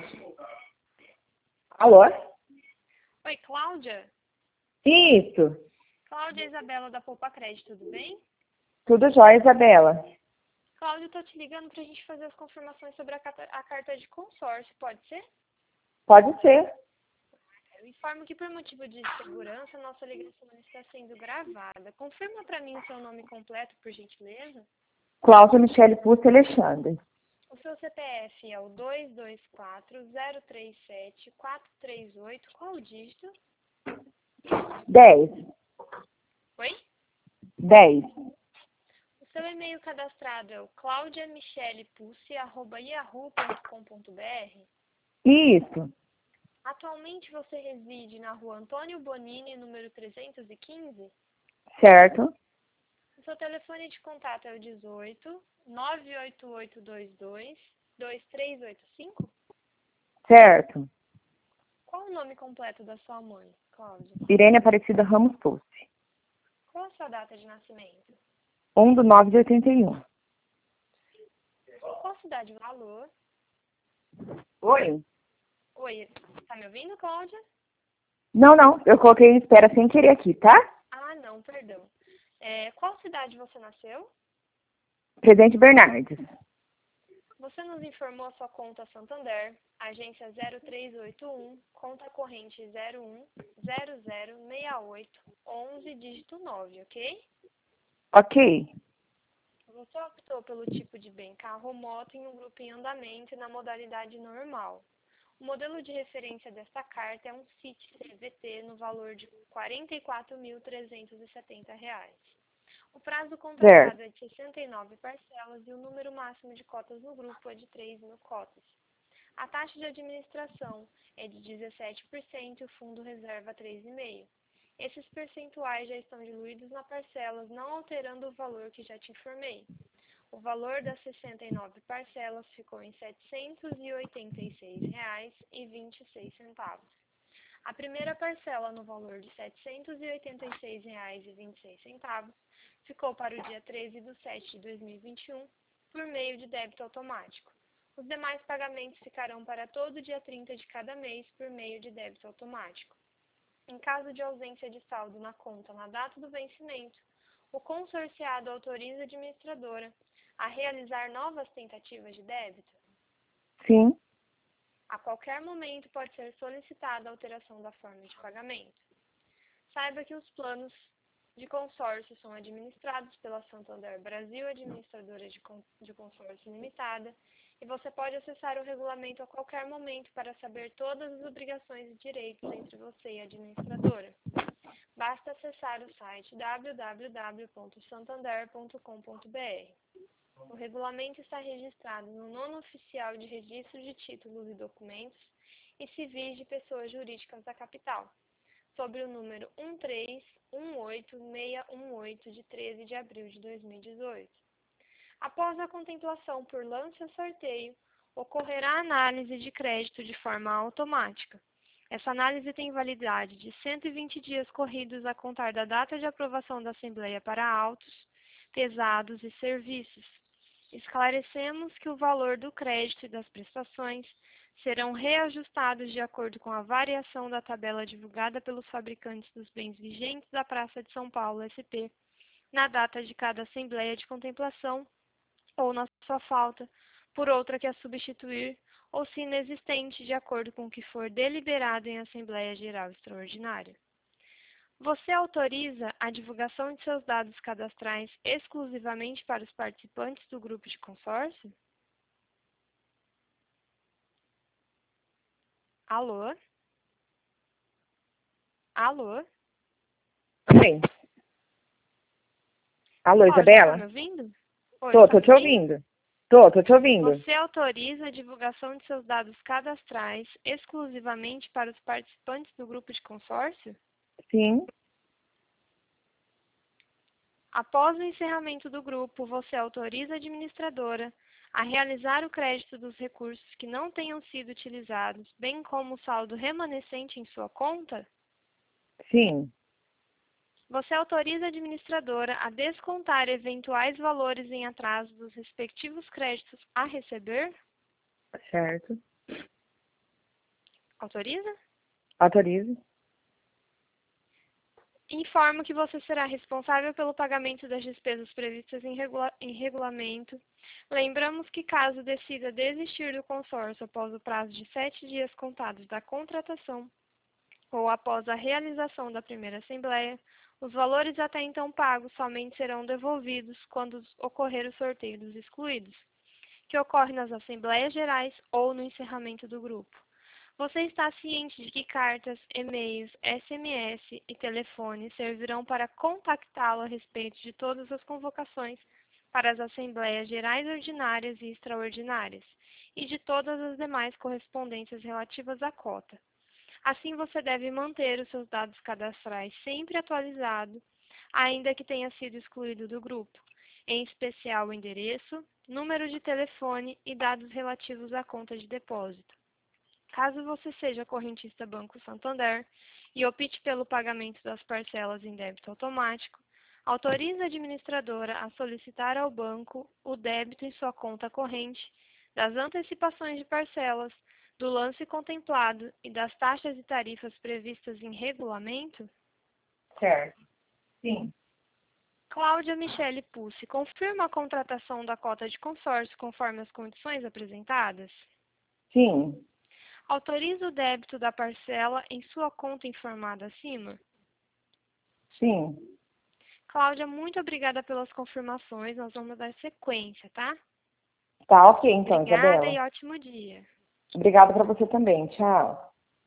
Alô? Oi, Cláudia? Isso. Cláudia Isabela da Poupa Crédito, tudo bem? Tudo jóia, Isabela? Cláudia, eu tô te ligando pra gente fazer as confirmações sobre a carta de consórcio, pode ser? Pode ser. Eu informo que por motivo de segurança, nossa ligação está sendo gravada. Confirma pra mim o seu nome completo, por gentileza. Cláudia Michele Pucci Alexandre. O seu CPF é o 224-037-438. Qual o dígito? 10. Oi? 10. O seu e-mail cadastrado é o claudiamichelepucci@yahoo.com.br. Isso. Atualmente você reside na rua Antônio Bonini, número 315? Certo. O seu telefone de contato é o 18 98822 2385? Certo. Qual o nome completo da sua mãe, Cláudia? Irene Aparecida Ramos Pucci. Qual a sua data de nascimento? 1/9/81. Qual cidade? Valor? Oi? Oi, tá me ouvindo, Cláudia? Não. Eu coloquei em espera sem querer aqui, tá? Ah, não, perdão. Qual cidade você nasceu? Presidente Bernardes. Você nos informou a sua conta Santander, agência 0381, conta corrente 01006811, dígito 9, ok? Ok. Você optou pelo tipo de bem carro ou moto em um grupo em andamento e na modalidade normal. O modelo de referência desta carta é um City CVT no valor de R$ 44.370. O prazo contratado é de 69 parcelas e o número máximo de cotas no grupo é de 3.000 cotas. A taxa de administração é de 17% e o fundo reserva 3,5%. Esses percentuais já estão diluídos nas parcelas, não alterando o valor que já te informei. O valor das 69 parcelas ficou em R$ 786,26. A primeira parcela, no valor de R$ 786,26, ficou para o dia 13/7/2021, por meio de débito automático. Os demais pagamentos ficarão para todo dia 30 de cada mês, por meio de débito automático. Em caso de ausência de saldo na conta na data do vencimento, o consorciado autoriza a administradora a realizar novas tentativas de débito. Sim. A qualquer momento pode ser solicitada a alteração da forma de pagamento. Saiba que os planos de consórcio são administrados pela Santander Brasil, administradora de consórcio limitada, e você pode acessar o regulamento a qualquer momento para saber todas as obrigações e direitos entre você e a administradora. Basta acessar o site www.santander.com.br. O regulamento está registrado no Nono Oficial de Registro de Títulos e Documentos e Civis de Pessoas Jurídicas da Capital, sobre o número 1318618 de 13 de abril de 2018. Após a contemplação por lance ou sorteio, ocorrerá análise de crédito de forma automática. Essa análise tem validade de 120 dias corridos a contar da data de aprovação da Assembleia para autos, pesados e serviços. Esclarecemos que o valor do crédito e das prestações serão reajustados de acordo com a variação da tabela divulgada pelos fabricantes dos bens vigentes da Praça de São Paulo, SP, na data de cada Assembleia de Contemplação, ou na sua falta, por outra que a substituir, ou se inexistente, de acordo com o que for deliberado em Assembleia Geral Extraordinária. Você autoriza a divulgação de seus dados cadastrais exclusivamente para os participantes do grupo de consórcio? Alô? Alô? Sim. Alô, Cláudia, tá Isabela? me ouvindo? Oi, Tô tá me te ouvindo? ouvindo. Tô te ouvindo. Você autoriza a divulgação de seus dados cadastrais exclusivamente para os participantes do grupo de consórcio? Sim. Após o encerramento do grupo, você autoriza a administradora a realizar o crédito dos recursos que não tenham sido utilizados, bem como o saldo remanescente em sua conta? Sim. Você autoriza a administradora a descontar eventuais valores em atraso dos respectivos créditos a receber? Certo. Autoriza? Autorizo. Informo que você será responsável pelo pagamento das despesas previstas em regulamento. Lembramos que, caso decida desistir do consórcio após o prazo de 7 dias contados da contratação ou após a realização da primeira assembleia, os valores até então pagos somente serão devolvidos quando ocorrer o sorteio dos excluídos, que ocorre nas assembleias gerais ou no encerramento do grupo. Você está ciente de que cartas, e-mails, SMS e telefone servirão para contactá-lo a respeito de todas as convocações para as assembleias gerais ordinárias e extraordinárias e de todas as demais correspondências relativas à cota. Assim, você deve manter os seus dados cadastrais sempre atualizados, ainda que tenha sido excluído do grupo, em especial o endereço, número de telefone e dados relativos à conta de depósito. Caso você seja correntista Banco Santander e opte pelo pagamento das parcelas em débito automático, autorize a administradora a solicitar ao banco o débito em sua conta corrente das antecipações de parcelas, do lance contemplado e das taxas e tarifas previstas em regulamento? Certo. Sim. Cláudia Michele Pussi, confirma a contratação da cota de consórcio conforme as condições apresentadas? Sim. Autoriza o débito da parcela em sua conta informada acima? Sim. Cláudia, muito obrigada pelas confirmações. Nós vamos dar sequência, tá? Tá ok, então, Obrigada Isabela. e ótimo dia. Obrigada para você também. Tchau.